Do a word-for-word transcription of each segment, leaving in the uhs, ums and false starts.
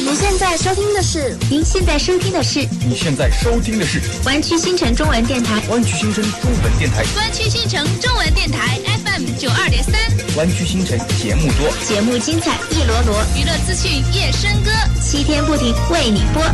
您现在收听的是， 您现在收听的是， 你现在收听的是湾区新城中文电台， 湾区新城中文电台， 湾区新城中文电台 F M 九二点三， 湾区新城节目多， 节目精彩一罗罗， 娱乐资讯夜笙歌， 七天不停为你播。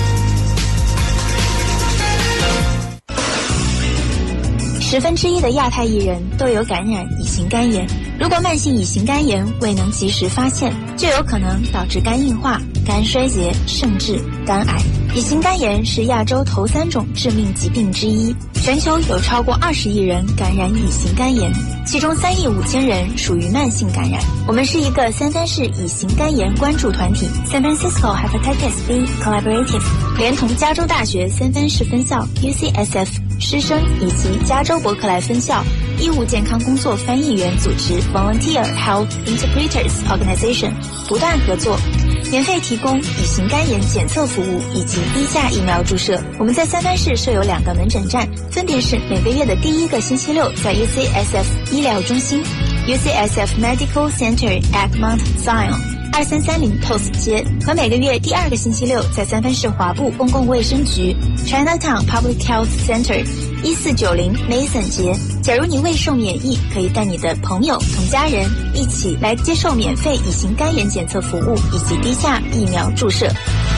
十分之一的亚太艺人都有感染乙型肝炎，如果慢性乙型肝炎未能及时发现，就有可能导致肝硬化、肝衰竭，甚至肝癌。乙型肝炎是亚洲头三种致命疾病之一，全球有超过二十亿人感染乙型肝炎，其中三亿五千人属于慢性感染。我们是一个三藩市乙型肝炎关注团体 San Francisco Hepatitis B Collaborative， 连同加州大学三藩市分校 U C S F 师生以及加州伯克莱分校医务健康工作翻译员组织 Volunteer Health Interpreters Organization 不断合作，免费提供乙型肝炎检测服务以及低价疫苗注射。我们在三藩市设有两个门诊站，分别是每个月的第一个星期六在 U C S F 医疗中心 U C S F Medical Center at Mount Zion二三三零 T O S 街，和每个月第二个星期六在三藩市华埠公共卫生局 Chinatown Public Health Center一四九零 Mason 街。假如你未受免疫，可以带你的朋友同家人一起来接受免费乙型肝炎检测服务以及低价疫苗注射。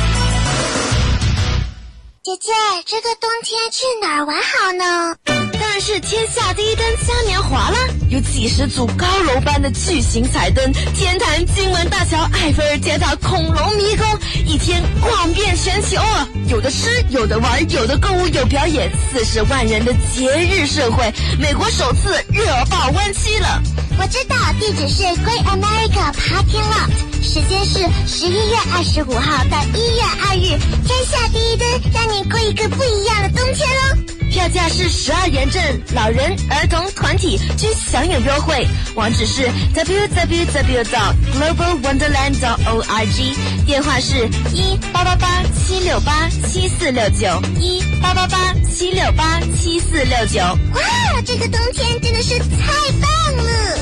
姐姐，这个冬天去哪儿玩好呢？ 当然是天下第一灯嘉年华啦！有几十组高楼般的巨型彩灯，天坛、金门大桥、埃菲尔铁塔、恐龙迷宫，一天逛遍全球啊！有的吃，有的玩，有的购物，有表演，四十万人的节日盛会，美国首次热爆湾区了。 我知道，地址是 Great America Parking Lot， 时间是十一月二十五号到一月二日，天下第一灯，让你过一个不一样的冬天哦。 票价是十二元正，老人、儿童、团体均享有优惠。网址是 w w w dot global wonderland dot org， 电话是一八八八七六八七四六九一八八八七六八七四六九。 哇，这个冬天真的是太棒了！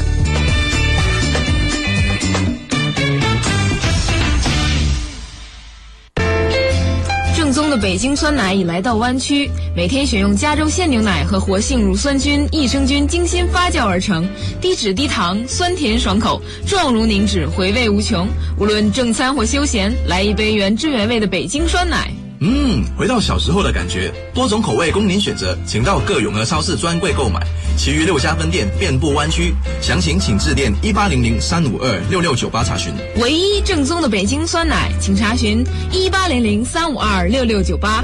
正宗的北京酸奶已来到湾区，每天选用加州鲜牛奶和活性乳酸菌、益生菌精心发酵而成，低脂低糖，酸甜爽口，状如凝脂，回味无穷。无论正餐或休闲，来一杯原汁原味的北京酸奶。 嗯，回到小时候的感觉，多种口味供您选择，请到各永和超市专柜购买，其余六家分店遍布湾区，详情请致电一八零零三五二六六九八查询。 唯一正宗的北京酸奶，请查询一八零零三五二六六九八。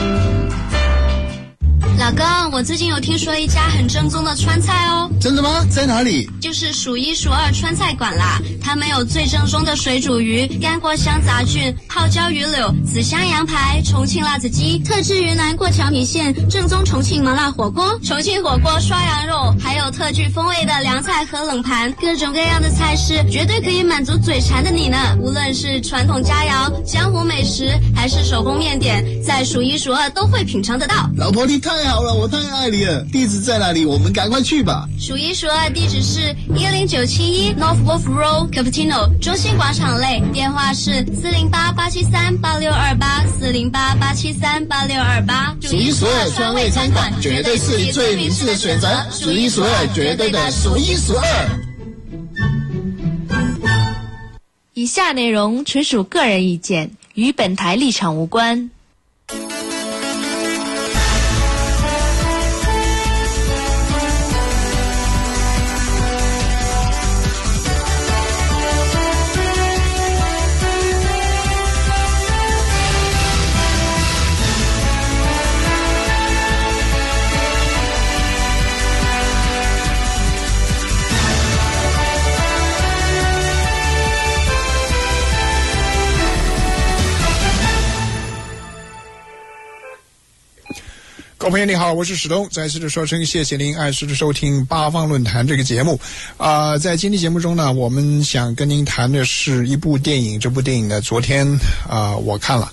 老公，我最近有听说一家很正宗的川菜哦。 真的吗？在哪里？ 就是数一数二川菜馆啦。他们有最正宗的水煮鱼、干锅香杂菌、泡椒鱼柳、紫香羊排、重庆辣子鸡、特制云南过桥米线、正宗重庆麻辣火锅、重庆火锅刷羊肉，还有特具风味的凉菜和冷盘，各种各样的菜式，绝对可以满足嘴馋的你呢。无论是传统佳肴、江湖美食，还是手工面点，在数一数二都会品尝得到。 老婆，你太好了，我太爱你了。地址在哪里？我们赶快去吧。 数一数二地址是一零九七一 North Wolf Road Cupertino 中心广场内，电话是四零八八七三八六二八四零八八七三八六二八。 数一数二川味餐馆，绝对是你最明智的选择。数一数二，绝对的数一数二。 以下内容纯属个人意见，与本台立场无关。 各位朋友你好，我是史东，再次的说声谢谢您按时的收听八方论坛这个节目啊、呃。在今天节目中呢，我们想跟您谈的是一部电影，这部电影呢昨天啊、呃、我看了，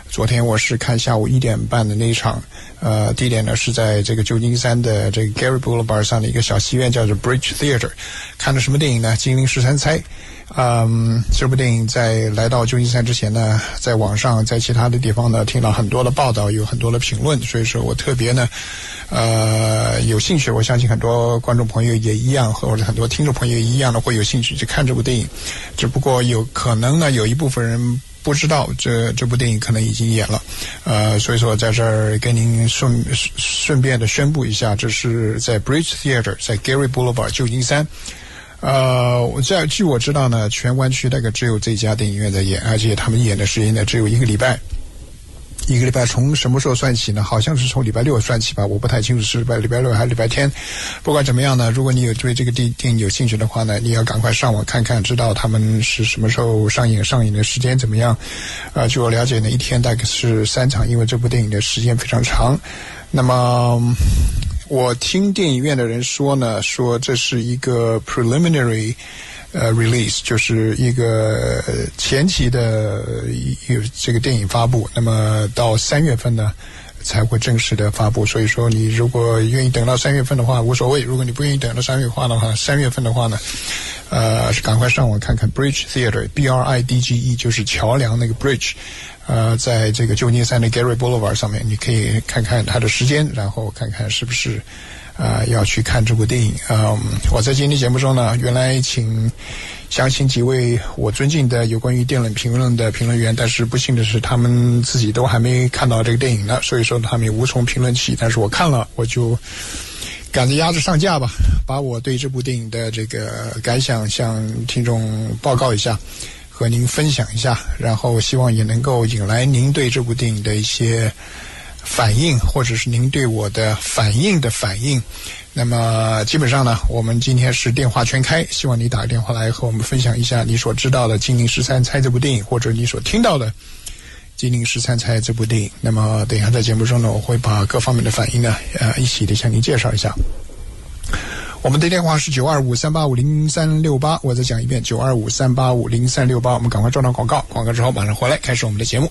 昨天我是看下午一点半的那一场，呃，地点呢是在这个旧金山的这个 Gary Boulevard 上的一个小戏院，叫做 Bridge Theater。看的什么电影呢？精灵十三钗。嗯，这部电影在来到旧金山之前呢，在网上在其他的地方呢听到很多的报道，有很多的评论，所以说我特别呢呃有兴趣，我相信很多观众朋友也一样，或者很多听众朋友也一样的会有兴趣去看这部电影。只不过有可能呢有一部分人不知道这这部电影可能已经演了，呃，所以说在这儿跟您顺顺便的宣布一下，这是在 Bridge Theater， 在 Gary Boulevard 旧金山。呃，我在据我知道呢，全湾区大概只有这家电影院在演，而且他们演的时间呢只有一个礼拜。一个礼拜从什么时候算起呢？好像是从礼拜六算起吧，我不太清楚是礼拜礼拜六还是礼拜天。不管怎么样呢，如果你有对这个电电影有兴趣的话呢，你要赶快上网看看，知道他们是什么时候上映，上映的时间怎么样。呃，据我了解呢，一天大概是三场，因为这部电影的时间非常长。那么我听电影院的人说呢，说这是一个 preliminary 呃 release， 就是一个前期的一这个电影发布，那么到三月份呢才会正式的发布。所以说你如果愿意等到三月份的话无所谓，如果你不愿意等到三月话的话，三月份的话呢呃是赶快上网看看 Bridge Theater B R I D G E， 就是桥梁那个 bridge，呃，在这个旧金山的 Gary Boulevard 上面，你可以看看它的时间，然后看看是不是呃要去看这部电影。嗯，我在今天节目中呢，原来请想请几位我尊敬的有关于电影评论的评论员，但是不幸的是他们自己都还没看到这个电影呢，所以说他们也无从评论起。但是我看了，我就赶着鸭子上架吧，把我对这部电影的这个感想向听众报告一下，和您分享一下，然后希望也能够引来您对这部电影的一些反应，或者是您对我的反应的反应。那么基本上呢，我们今天是电话全开，希望你打个电话来和我们分享一下你所知道的《精灵十三钗》这部电影，或者你所听到的《精灵十三钗》这部电影。那么等一下在节目中呢，我会把各方面的反应呢呃一起的向您介绍一下。我们的电话是九二五三八五零三六八，我再讲一遍，九二五三八五零三六八。我们赶快转到广告，广告之后马上回来开始我们的节目。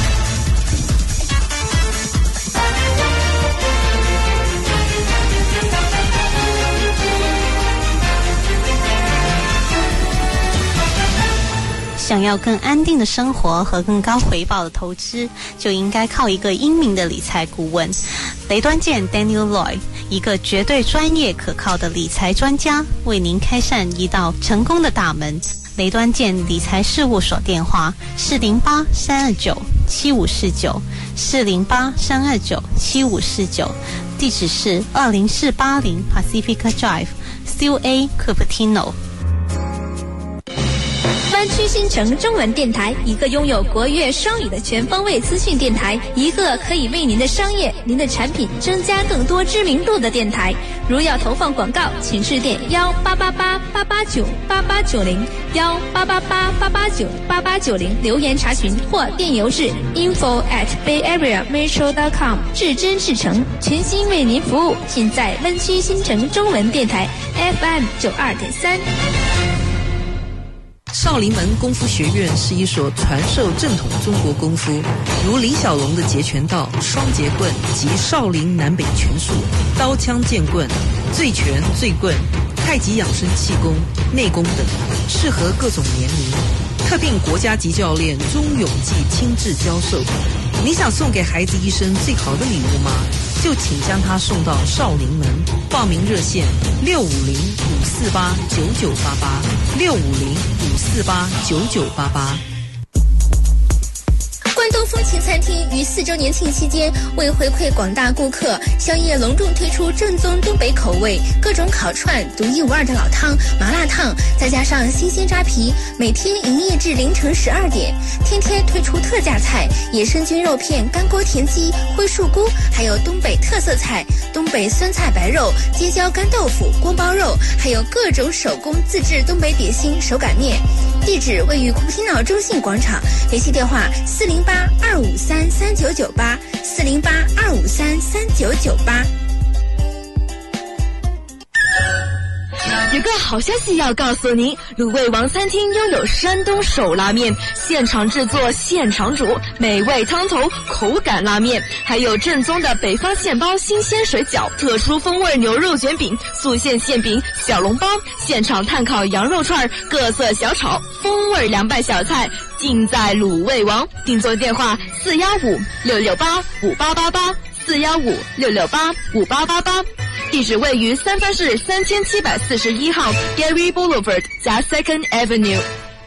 想要更安定的生活和更高回报的投资，就应该靠一个英明的理财顾问。雷端健 Daniel Loy， 一个绝对专业可靠的理财专家，为您开善一道成功的大门。雷端健理财事务所电话四零八三二九七五四九四零八三二九七五四九，地址是二零四八零 Pacifica Drive C U A Cupertino。 湾区新城中文电台，一个拥有国粤双语的全方位资讯电台，一个可以为您的商业、您的产品增加更多知名度的电台。如要投放广告，请致电幺八八八八八九八八九零幺八八八八八九八八九零留言查询，或电邮至 info at bayareametro dot com。至真至诚，全心为您服务，尽在湾区新城中文电台 F M 九二点三。 少林门功夫学院是一所传授正统中国功夫，如李小龙的截拳道、双截棍及少林南北拳术、刀枪剑棍、醉拳、醉棍、太极养生气功、内功等，适合各种年龄。特聘国家级教练钟永记亲自教授。你想送给孩子一生最好的礼物吗？就请将他送到少林门。报名热线六五零五四八九九八八六五零五四八九九八八。 关东风情餐厅于四周年庆期间，为回馈广大顾客，宵夜隆重推出正宗东北口味，各种烤串、独一无二的老汤、麻辣烫，再加上新鲜扎皮，每天营业至凌晨十二点。天天推出特价菜：野生菌肉片、干锅田鸡、灰树菇，还有东北特色菜东北酸菜白肉、街椒干豆腐、锅包肉，还有各种手工自制东北点心、手擀面。地址位于古皮瑙中信广场，联系电话四零八二五三三九九八四零八二五三三九九八。 有个好消息要告诉您，卤味王餐厅拥有山东手拉面，现场制作现场煮，美味汤头口感拉面，还有正宗的北方现包新鲜水饺，特殊风味牛肉卷饼，素馅馅饼，小笼包，现场炭烤羊肉串，各色小炒，风味凉拌小菜，尽在卤味王。订座电话四幺五六六八五八八八，四幺五六六八五八八八。地址位于三藩市三千七百四十一号 Gary Boulevard 加 Second Avenue。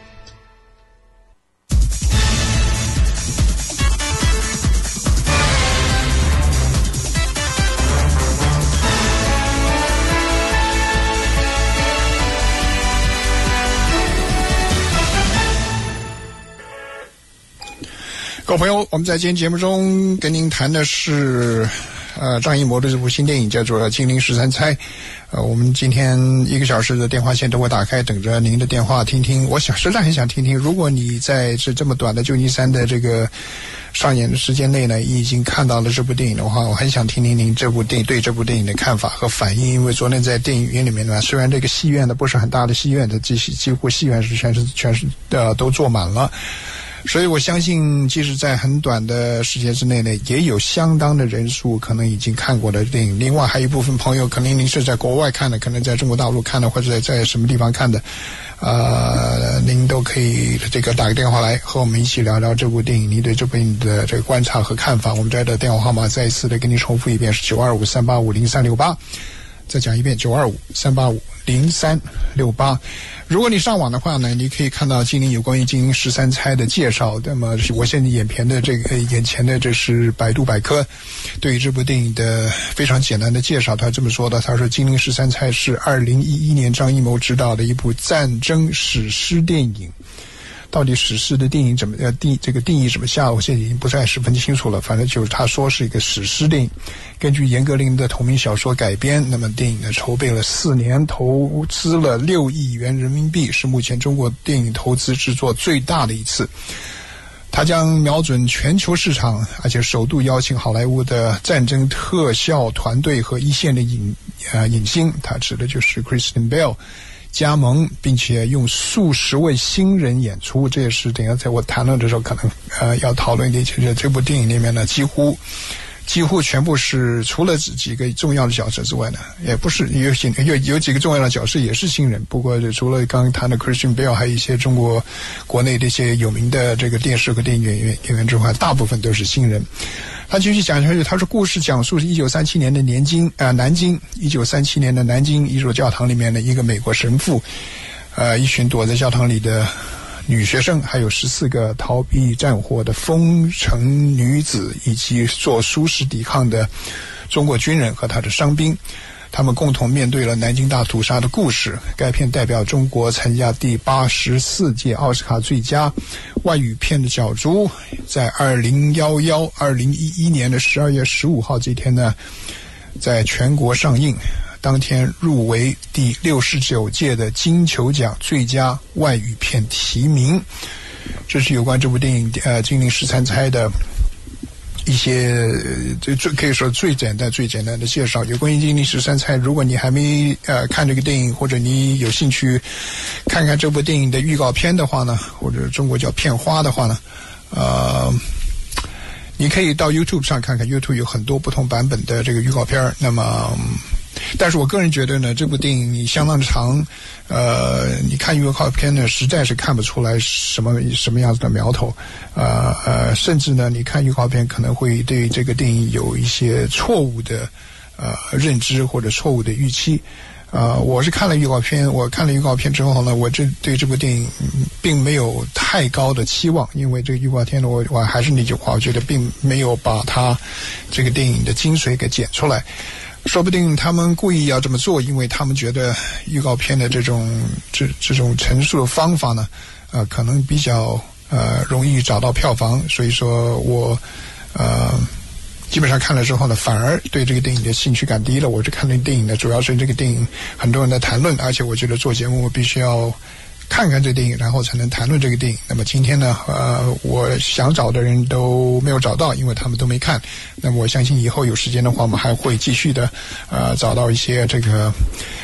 各位朋友，我们在今天节目中跟您谈的是呃张艺谋的这部新电影，叫做《金陵十三钗》。呃，我们今天一个小时的电话线都会打开，等着您的电话听听。我想实在很想听听，如果你在这这么短的旧金山的这个上演的时间内呢，已经看到了这部电影的话，我很想听听您这部电影对这部电影的看法和反应。因为昨天在电影院里面呢，虽然这个戏院呢不是很大的戏院的，几几乎戏院是全是全是呃都坐满了。所以我相信即使在很短的时间之内呢，也有相当的人数可能已经看过的电影。另外还有一部分朋友可能您是在国外看的，可能在中国大陆看的，或者在在什么地方看的，呃，您都可以这个打个电话来和我们一起聊聊这部电影，您对这部电影的这个观察和看法。我们这儿的电话号码再一次的跟您重复一遍，是九二五三八五零三六八。再讲一遍，九二五三八五零三六八。如果你上网的话呢，你可以看到金陵有关于金陵十三钗的介绍。那么我现在眼前的这个眼前的这是百度百科对于这部电影的非常简单的介绍。他这么说的，他说金陵十三钗是二零一一年张艺谋执导的一部战争史诗电影。到底史诗的电影怎么呃定这个定义怎么下，我现在已经不太十分清楚了。反正就是他说是一个史诗电影，根据严歌苓的同名小说改编。那么电影呢筹备了四年，投资了六亿元人民币，是目前中国电影投资制作最大的一次。他将瞄准全球市场，而且首度邀请好莱坞的战争特效团队和一线的影呃影星，他指的就是 Christian Bale。加盟，并且用数十位新人演出，这也是等一下在我谈论的时候可能呃要讨论的。就是这部电影里面呢，几乎几乎全部是除了几个重要的角色之外呢，也不是有新有有几个重要的角色也是新人。不过除了刚刚谈的 Christian Bale， 还有一些中国国内的一些有名的这个电视和电影演员演员之外，大部分都是新人。他继续讲下去，他说故事讲述是一九三七年的南京啊、呃，南京一九三七年的南京一所教堂里面的一个美国神父，呃，一群躲在教堂里的女学生，还有十四个逃避战火的封城女子，以及做殊死抵抗的中国军人和他的伤兵。他们共同面对了南京大屠杀的故事。该片代表中国参加第八十四届奥斯卡最佳外语片的角逐，在二零一一二零一一年的十二月十五号这天呢，在全国上映。当天入围第六十九届的金球奖最佳外语片提名。这是有关这部电影呃《金陵十三钗》的一些最最可以说最简单最简单的介绍。有关于金陵十三钗，如果你还没呃看这个电影，或者你有兴趣看看这部电影的预告片的话呢，或者中国叫片花的话呢，呃你可以到 YouTube 上看看， YouTube 有很多不同版本的这个预告片。那么但是我个人觉得呢，这部电影你相当的长，呃，你看预告片呢，实在是看不出来什么什么样子的苗头，呃呃，甚至呢，你看预告片可能会对这个电影有一些错误的呃认知或者错误的预期。呃，我是看了预告片，我看了预告片之后呢，我这对这部电影并没有太高的期望，因为这个预告片呢，我我还是那句话，我觉得并没有把它这个电影的精髓给剪出来。说不定他们故意要这么做，因为他们觉得预告片的这种这这种陈述的方法呢，呃，可能比较呃容易找到票房，所以说我呃基本上看了之后呢，反而对这个电影的兴趣感低了。我是看这个电影呢，主要是这个电影很多人在谈论，而且我觉得做节目我必须要看看这个电影，然后才能谈论这个电影。那么今天呢，呃，我想找的人都没有找到，因为他们都没看。那么我相信以后有时间的话，我们还会继续的，呃，找到一些这个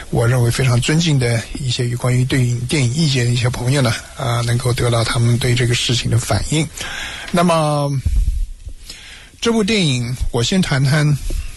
我认为非常尊敬的一些有关于对电影意见的一些朋友呢，啊、呃，能够得到他们对这个事情的反应。那么这部电影，我先谈谈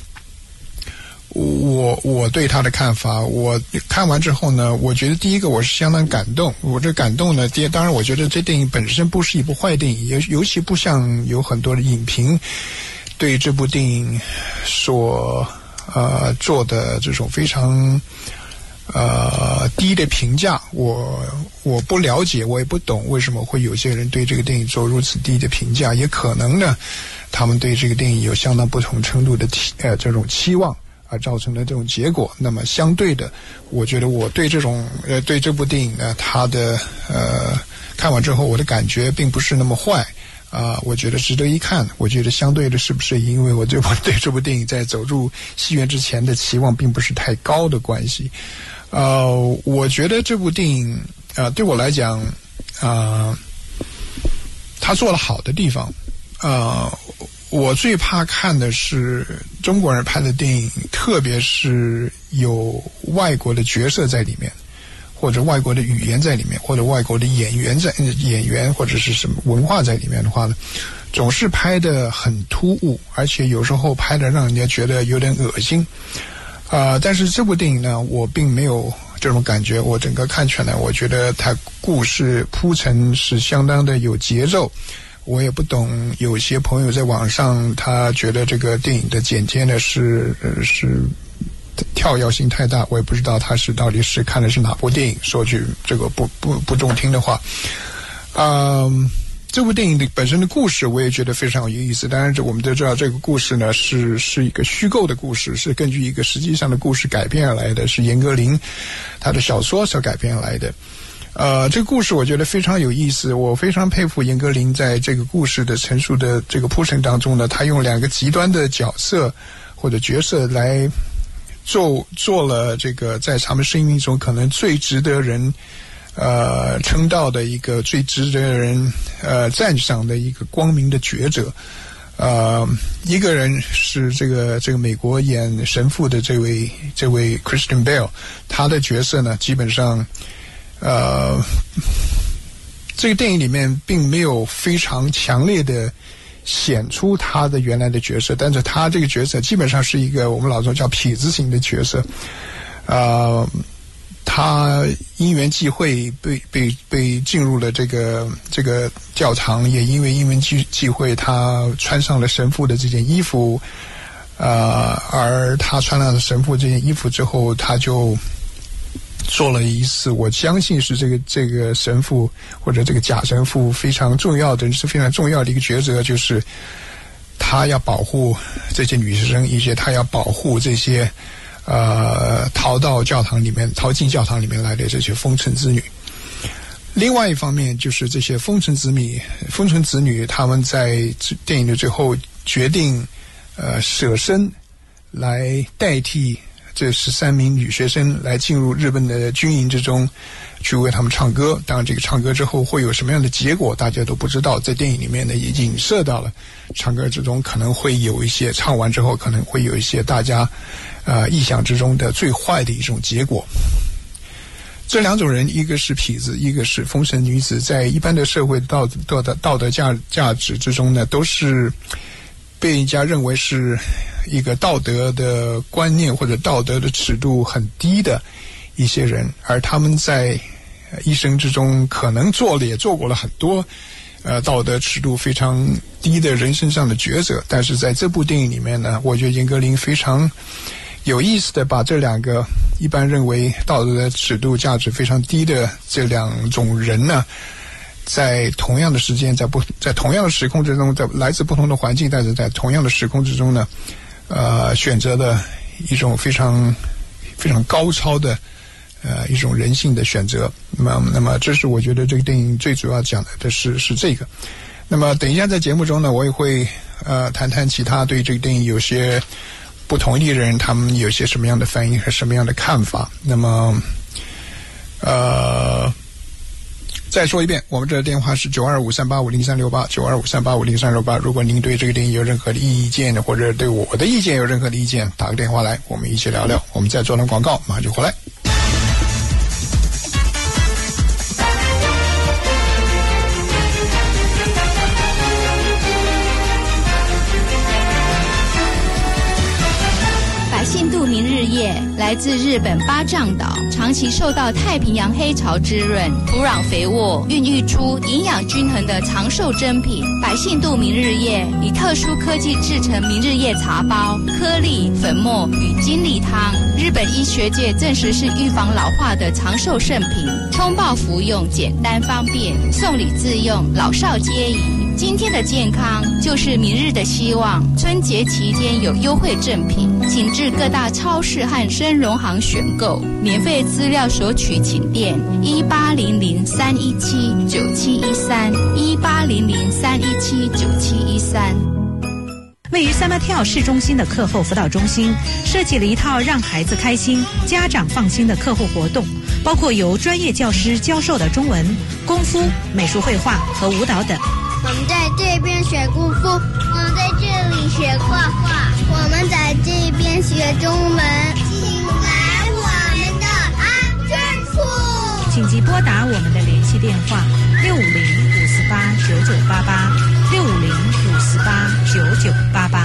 我我对他的看法。我看完之后呢，我觉得第一个我是相当感动。我这感动呢，第当然我觉得这电影本身不是一部坏电影，尤尤其不像有很多的影评对这部电影所呃做的这种非常呃低的评价。我我不了解，我也不懂为什么会有些人对这个电影做如此低的评价，也可能呢他们对这个电影有相当不同程度的期呃这种期望，而造成的这种结果。那么相对的，我觉得我对这种呃对这部电影呢，它的呃看完之后我的感觉并不是那么坏啊、呃，我觉得值得一看。我觉得相对的，是不是因为我这部对这部电影在走入戏院之前的期望并不是太高的关系？呃，我觉得这部电影啊、呃，对我来讲啊、呃，它做了好的地方啊。呃我最怕看的是中国人拍的电影，特别是有外国的角色在里面，或者外国的语言在里面，或者外国的演员在演员或者是什么文化在里面的话呢，总是拍得很突兀，而且有时候拍得让人家觉得有点恶心。啊、呃，但是这部电影呢，我并没有这种感觉。我整个看起来，我觉得它故事铺陈是相当的有节奏。我也不懂，有些朋友在网上他觉得这个电影的剪接呢是呃是跳跃性太大，我也不知道他是到底是看的是哪部电影。说句这个不不不中听的话，嗯、呃，这部电影的本身的故事我也觉得非常有意思。当然，我们都知道这个故事呢是是一个虚构的故事，是根据一个实际上的故事改编而来的，是严歌苓他的小说所改编而来的。呃，这个故事我觉得非常有意思，我非常佩服严歌苓在这个故事的陈述的这个铺陈当中呢，他用两个极端的角色或者角色来做做了这个在他们生命中可能最值得人呃称道的一个最值得人呃赞赏的一个光明的抉择。呃，一个人是这个这个美国演神父的这位这位 Christian Bale， 他的角色呢基本上。呃，这个电影里面并没有非常强烈的显出他的原来的角色，但是他这个角色基本上是一个我们老说叫痞子型的角色。呃，他因缘际会被被被进入了这个这个教堂，也因为因缘际际会，他穿上了神父的这件衣服。呃，而他穿上了神父这件衣服之后，他就做了一次，我相信是这个这个神父或者这个假神父非常重要的是非常重要的一个抉择，就是他要保护这些女生，以及他要保护这些呃逃到教堂里面、逃进教堂里面来的这些风尘子女。另外一方面，就是这些风尘子女、风尘子女，他们在电影的最后决定呃舍身来代替这十三名女学生来进入日本的军营之中，去为他们唱歌。当然，这个唱歌之后会有什么样的结果，大家都不知道。在电影里面呢，也影射到了唱歌之中可能会有一些，唱完之后可能会有一些大家呃意想之中的最坏的一种结果。这两种人，一个是痞子，一个是风尘女子，在一般的社会道道德道德价价值之中呢，都是被人家认为是一个道德的观念或者道德的尺度很低的一些人，而他们在一生之中可能做了也做过了很多呃道德尺度非常低的人身上的抉择。但是在这部电影里面呢，我觉得严歌苓非常有意思的把这两个一般认为道德的尺度价值非常低的这两种人呢，在同样的时间，在不在同样的时空之中，在来自不同的环境，但是在同样的时空之中呢，呃，选择了一种非常非常高超的呃一种人性的选择。那么，那么这是我觉得这个电影最主要讲的的是是这个。那么等一下在节目中呢，我也会呃谈谈其他对这个电影有些不同意的人，他们有些什么样的反应和什么样的看法。那么，呃。再说一遍，我们这个电话是九二五三八五零三六八，九二五三八五零三六八。如果您对这个电影有任何的意见，或者对我的意见有任何的意见，打个电话来，我们一起聊聊。我们再做段广告，马上就回来。 来自日本八丈岛，长期受到太平洋黑潮滋润，土壤肥沃，孕育出营养均衡的长寿珍品百信度明日叶，以特殊科技制成明日叶茶包、颗粒、粉末与精力汤。日本医学界证实是预防老化的长寿圣品，冲泡服用简单方便，送礼自用，老少皆宜。今天的健康就是明日的希望。春节期间有优惠赠品，请至各大超市和生荣行选购。免费资料索取请电一八零零三一七九七一三一八零零三一七九七一三。 位于三八跳市中心的课后辅导中心设计了一套让孩子开心、家长放心的课后活动，包括由专业教师教授的中文、功夫、美术绘画和舞蹈等。 我们在这边学功夫，我们在这里学画画，我们在这边学中文。请来我们的安全处， 请即拨打我们的联系电话六五零五四八九九八八六五零五四八九九八八。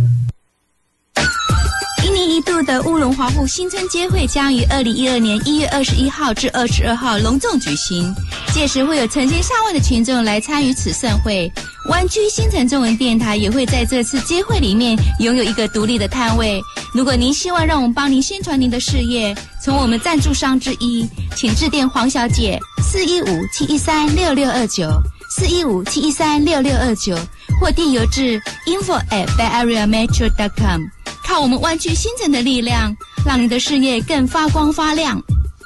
一年一度的乌龙华户新春街会将于二零一二年一月二十一号至二十二号隆重举行，届时会有成千上万的群众来参与此盛会。湾区新城中文电台也会在这次街会里面拥有一个独立的摊位。如果您希望让我们帮您宣传您的事业，从我们赞助商之一，请致电黄小姐四一五七一三六六二九四一五七一三六六二九，或电邮至 info at bay area metro dot com。靠我们湾区新城的力量，让你的事业更发光发亮。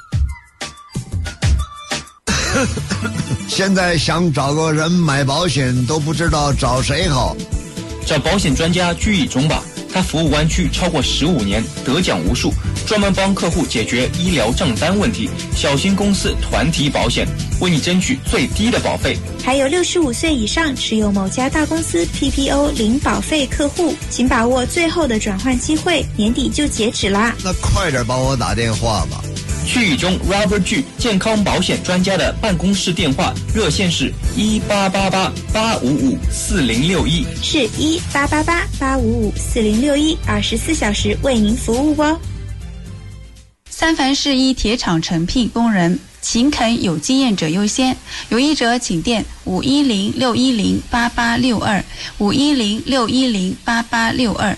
现在想找个人买保险都不知道找谁好， 找保险专家居以中吧。他服务湾区超过十五年，得奖无数，专门帮客户解决医疗账单问题。小型公司团体保险，为你争取最低的保费。 还有六十五岁以上持有某家大公司 P P O 零保费客户，请把握最后的转换机会，年底就截止啦。 那快点帮我打电话吧。 居以中 Robert G 健康保险专家的办公室电话热线是一八八八八五五四零六一， 是一八八八八五五四零六一，二十四小时为您服务哦。 三藩市一铁厂承聘工人，勤恳有经验者优先，有意者请电五一零六一零八八六二五一零六一零八八六二。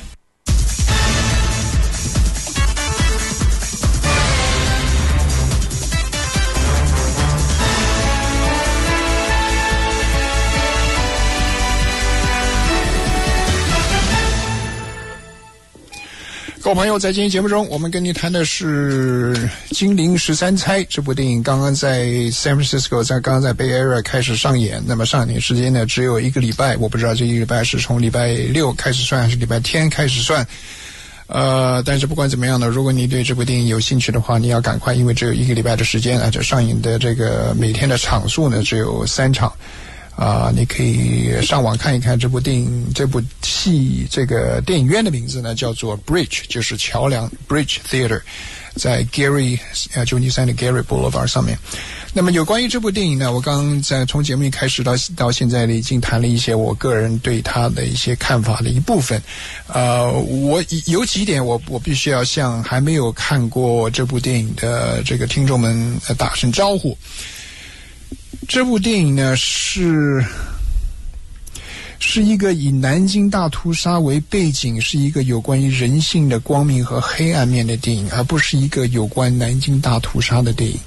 各位朋友，在今天节目中，我们跟您谈的是《金陵十三钗》这部电影，刚刚在 San Francisco， 在刚刚在 Bay Area 开始上演。那么上映时间呢，只有一个礼拜，我不知道这一个礼拜是从礼拜六开始算，还是礼拜天开始算。呃，但是不管怎么样呢，如果你对这部电影有兴趣的话，你要赶快，因为只有一个礼拜的时间，而且上映的这个每天的场数呢只有三场。啊、呃，你可以上网看一看这部电影，这部戏，这个电影院的名字呢叫做 Bridge， 就是桥梁 Bridge Theater， 在 Gary 呃旧金山的 Gary Boulevard 上面。那么有关于这部电影呢，我刚刚在从节目一开始到到现在呢，已经谈了一些我个人对它的一些看法的一部分。呃，我有几点我我必须要向还没有看过这部电影的这个听众们打声招呼。这部电影呢是是一个以南京大屠杀为背景，是一个有关于人性的光明和黑暗面的电影，而不是一个有关南京大屠杀的电影。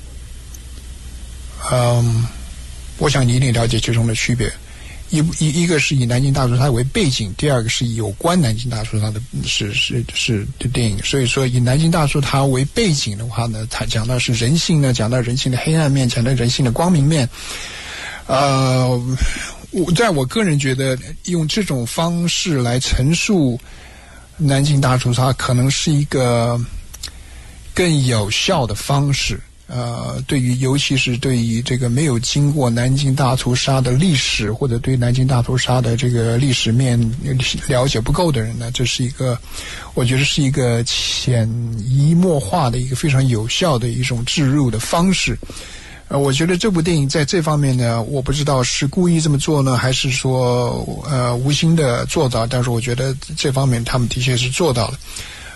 嗯，我想你一定了解其中的区别。一一一个是以南京大屠杀为背景，第二个是有关南京大屠杀的是是是的电影。所以说以南京大屠杀为背景的话呢，它讲到是人性呢，讲到人性的黑暗面，讲到人性的光明面。呃，我在我个人觉得用这种方式来陈述南京大屠杀可能是一个更有效的方式。呃，对于尤其是对于这个没有经过南京大屠杀的历史，或者对南京大屠杀的这个历史面了解不够的人呢，这是一个我觉得是一个潜移默化的一个非常有效的一种置入的方式。呃，我觉得这部电影在这方面呢，我不知道是故意这么做呢，还是说呃无心的做到，但是我觉得这方面他们的确是做到了。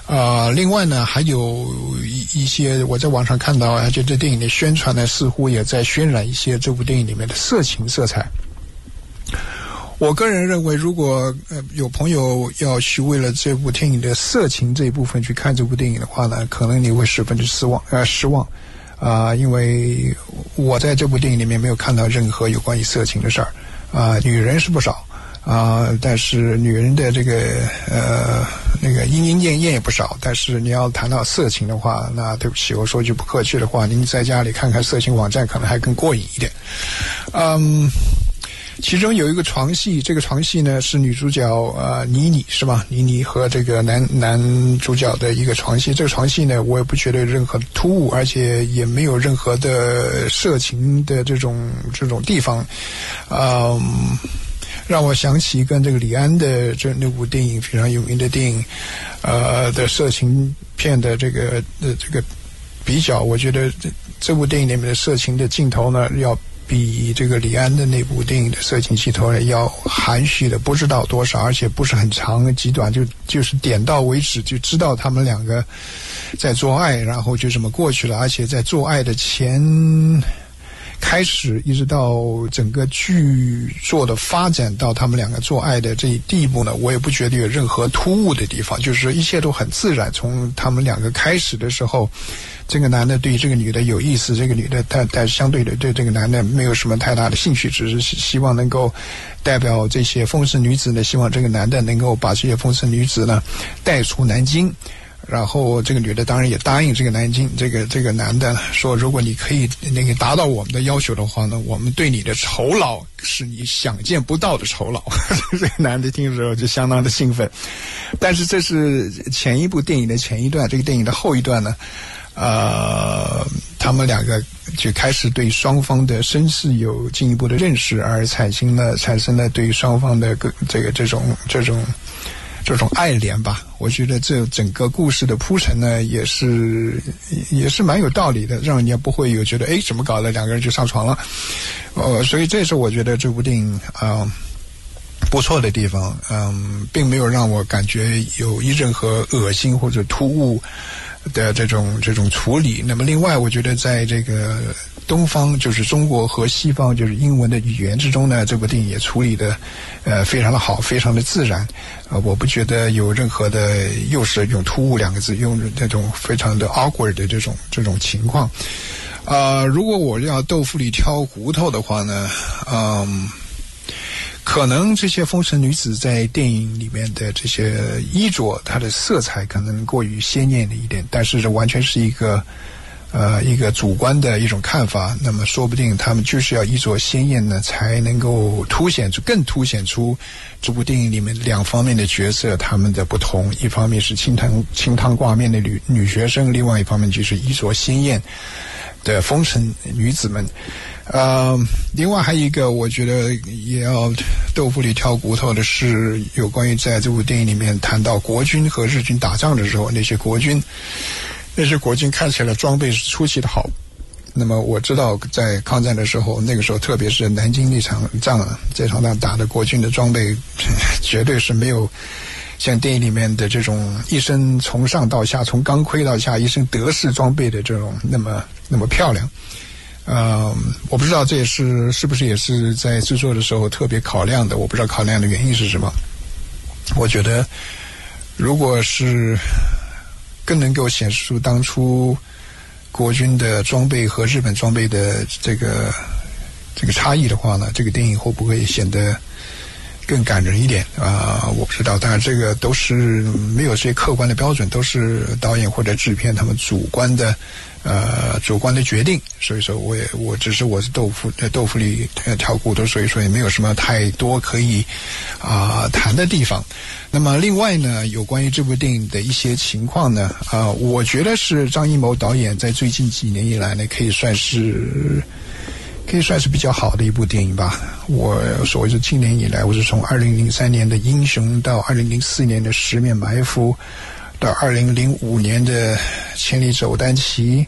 呃，另外呢，还有一一些我在网上看到，而且这电影的宣传呢，似乎也在渲染一些这部电影里面的色情色彩。我个人认为，如果呃有朋友要去为了这部电影的色情这一部分去看这部电影的话呢，可能你会十分的失望，呃失望，啊、呃，因为我在这部电影里面没有看到任何有关于色情的事儿，啊、呃，女人是不少。啊、呃，但是女人的这个呃那个莺莺燕燕也不少，但是你要谈到色情的话，那对不起，我说句不客气的话，您在家里看看色情网站可能还更过瘾一点。嗯，其中有一个床戏，这个床戏呢是女主角呃妮妮是吧？妮妮和这个男男主角的一个床戏，这个床戏呢我也不觉得任何突兀，而且也没有任何的色情的这种这种地方，嗯。让我想起跟这个李安的这那部电影非常有名的电影，呃的色情片的这个的这个比较，我觉得这这部电影里面的色情的镜头呢，要比这个李安的那部电影的色情镜头呢要含蓄的不知道多少，而且不是很长极短，就就是点到为止，就知道他们两个在做爱，然后就这么过去了，而且在做爱的前。开始一直到整个剧作的发展到他们两个做爱的这一地步呢，我也不觉得有任何突兀的地方，就是一切都很自然。从他们两个开始的时候，这个男的对这个女的有意思，这个女的但但相对的对这个男的没有什么太大的兴趣，只是希望能够代表这些风尘女子呢，希望这个男的能够把这些风尘女子呢带出南京。然后这个女的当然也答应这个南京，这个这个男的说，如果你可以那个达到我们的要求的话呢，我们对你的酬劳是你想见不到的酬劳。这个男的听的时候就相当的兴奋。但是这是前一部电影的前一段，这个电影的后一段呢，呃，他们两个就开始对双方的身世有进一步的认识，而产生了产生了对双方的个这个这种这种。这种爱怜吧，我觉得这整个故事的铺陈呢，也是也是蛮有道理的，让人家不会有觉得哎怎么搞的两个人就上床了，呃，所以这是我觉得这部电影啊、呃、不错的地方，嗯、呃，并没有让我感觉有一任何恶心或者突兀的这种这种处理。那么另外，我觉得在这个东方，就是中国和西方，就是英文的语言之中呢，这部电影也处理的呃非常的好，非常的自然。呃，我不觉得有任何的又是用突兀两个字，用这种非常的 awkward 的这种这种情况。呃，如果我要豆腐里挑骨头的话呢，嗯。可能这些风尘女子在电影里面的这些衣着，它的色彩可能过于鲜艳了一点，但是这完全是一个呃一个主观的一种看法。那么说不定他们就是要衣着鲜艳呢，才能够凸显出更凸显出这部电影里面两方面的角色他们的不同。一方面是清汤清汤挂面的女女学生，另外一方面就是衣着鲜艳的风尘女子们。呃，另外还有一个我觉得也要豆腐里挑骨头的是有关于在这部电影里面谈到国军和日军打仗的时候，那些国军那些国军看起来装备是出奇的好。那么我知道在抗战的时候，那个时候特别是南京那场仗，这场仗打的国军的装备绝对是没有像电影里面的这种一身从上到下，从钢盔到下一身德式装备的这种那么那么漂亮。呃，我不知道这也是是不是也是在制作的时候特别考量的，我不知道考量的原因是什么。我觉得如果是更能够显示出当初国军的装备和日本装备的这个这个差异的话呢，这个电影会不会显得更感人一点啊、呃？我不知道，当然这个都是没有这些客观的标准，都是导演或者制片他们主观的呃主观的决定。所以说我也我只是我是豆腐豆腐里呃挑骨头，所以说也没有什么太多可以啊、呃、谈的地方。那么另外呢，有关于这部电影的一些情况呢，啊、呃，我觉得是张艺谋导演在最近几年以来呢，可以算是。可以算是比较好的一部电影吧。我所谓是今年以来，我是从二零零三年的《英雄》到二零零四年的《十面埋伏》，到二零零五年的《千里走单骑》，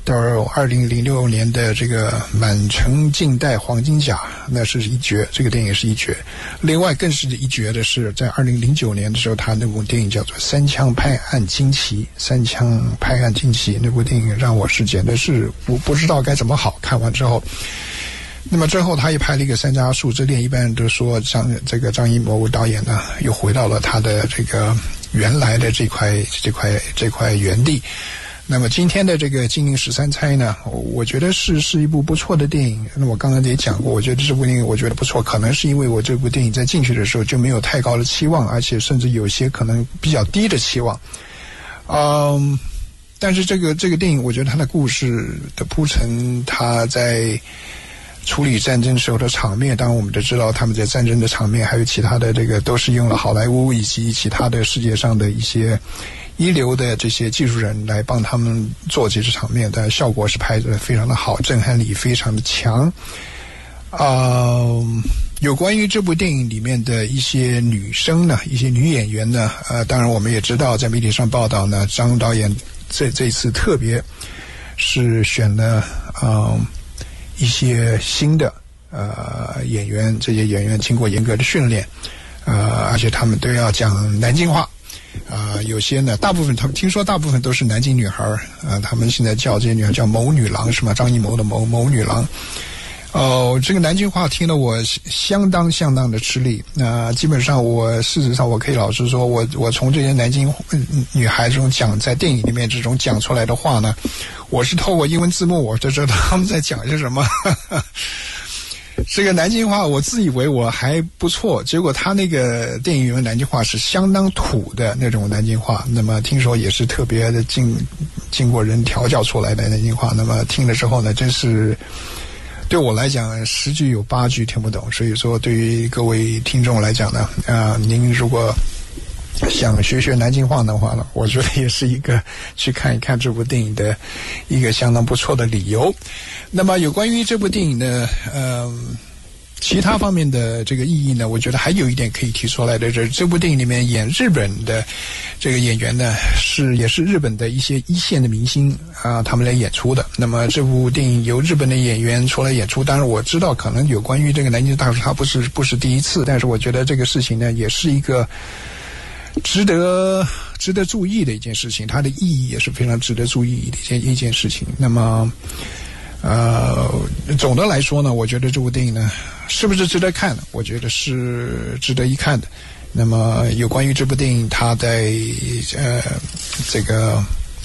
到二零零六年的这个《满城尽带黄金甲》，那是一绝，这个电影是一绝。另外更是一绝的是，在二零零九年的时候，他那部电影叫做《三枪拍案惊奇》，三枪拍案惊奇那部电影让我是简直是不不知道该怎么好，看完之后。那么之后他也拍了一个《三家树之恋》，一般人都说张这个张艺谋导演呢又回到了他的这个原来的这块这块这块原地。那么今天的这个《金陵十三钗》呢，我觉得是是一部不错的电影。那我刚才也讲过，我觉得这部电影我觉得不错，可能是因为我这部电影在进去的时候就没有太高的期望，而且甚至有些可能比较低的期望。嗯，但是这个这个电影，我觉得它的故事的铺陈，它在处理战争时候的场面，当然我们都知道他们在战争的场面还有其他的这个都是用了好莱坞以及其他的世界上的一些一流的这些技术人来帮他们做这支场面，但效果是拍得非常的好，震撼力非常的强。呃，有关于这部电影里面的一些女生呢，一些女演员呢，呃，当然我们也知道在媒体上报道呢，张导演这这次特别是选了呃一些新的呃演员，这些演员经过严格的训练，呃，而且他们都要讲南京话，啊、呃，有些呢，大部分他们听说大部分都是南京女孩，啊、呃，他们现在叫这些女孩叫谋女郎是吗？张艺谋的谋谋女郎。哦，这个南京话听了我相当相当的吃力。那、呃、基本上我事实上我可以老实说，我我从这些南京女孩这种讲在电影里面这种讲出来的话呢，我是透过英文字幕我就知道他们在讲些什么。这个南京话我自以为我还不错，结果他那个电影院南京话是相当土的那种南京话，那么听说也是特别的经经过人调教出来的南京话，那么听了之后呢，真是对我来讲十句有八句听不懂，所以说对于各位听众来讲呢，啊、呃，您如果想学学南京话的话呢，我觉得也是一个去看一看这部电影的一个相当不错的理由。那么有关于这部电影的呃其他方面的这个意义呢，我觉得还有一点可以提出来的，就是这部电影里面演日本的这个演员呢，是也是日本的一些一线的明星啊，他们来演出的。那么这部电影由日本的演员出来演出，当然我知道可能有关于这个南京大叔他不是不是第一次，但是我觉得这个事情呢，也是一个值得值得注意的一件事情，它的意义也是非常值得注意的一件一件事情。那么呃，总的来说呢，我觉得这部电影呢，是不是值得看呢？我觉得是值得一看的。那么有关于这部电影，它在呃这个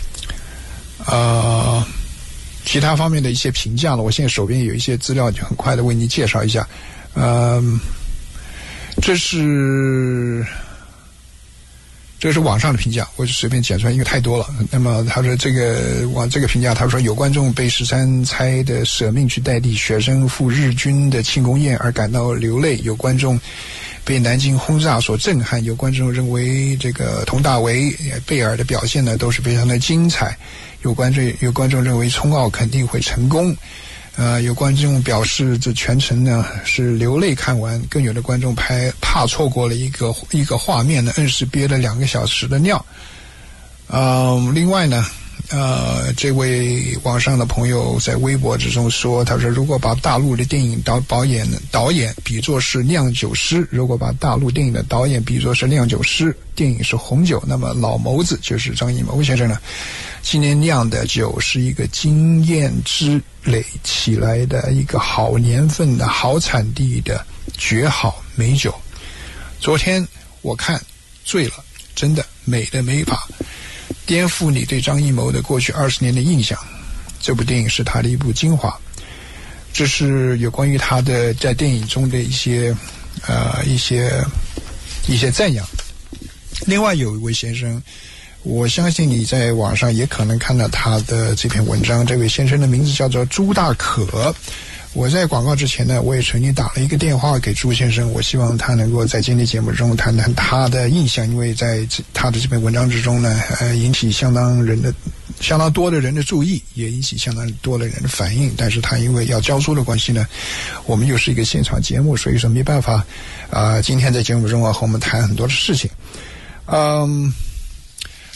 呃其他方面的一些评价呢，我现在手边有一些资料，就很快的为您介绍一下。呃，这是。这是网上的评价，我就随便剪出来，因为太多了。那么他说这个往这个评价，他说有观众被十三钗的舍命去代替学生赴日军的庆功宴而感到流泪，有观众被南京轰炸所震撼，有观众认为这个佟大为、贝尔的表现呢都是非常的精彩，有观众有观众认为冲奥肯定会成功。呃，有观众表示这全程呢是流泪看完，更有的观众拍怕错过了一个一个画面呢，硬是憋了两个小时的尿。呃，另外呢，呃，这位网上的朋友在微博之中说，他说如果把大陆的电影导导演导演比作是酿酒师，如果把大陆电影的导演比作是酿酒师，电影是红酒，那么老谋子就是张艺谋先生呢，今年酿的酒是一个经验之累起来的一个好年份的好产地的绝好美酒。昨天我看醉了，真的美的没法颠覆你对张艺谋的过去二十年的印象。这部电影是他的一部精华，这是有关于他的在电影中的一些呃一些一些赞扬。另外有一位先生，我相信你在网上也可能看到他的这篇文章，这位先生的名字叫做朱大可。我在广告之前呢，我也曾经打了一个电话给朱先生，我希望他能够在今天节目中谈谈他的印象，因为在他的这篇文章之中呢，呃，引起相当人的相当多的人的注意，也引起相当多的人的反应。但是他因为要教书的关系呢，我们又是一个现场节目，所以说没办法啊、呃，今天在节目中啊和我们谈很多的事情。嗯，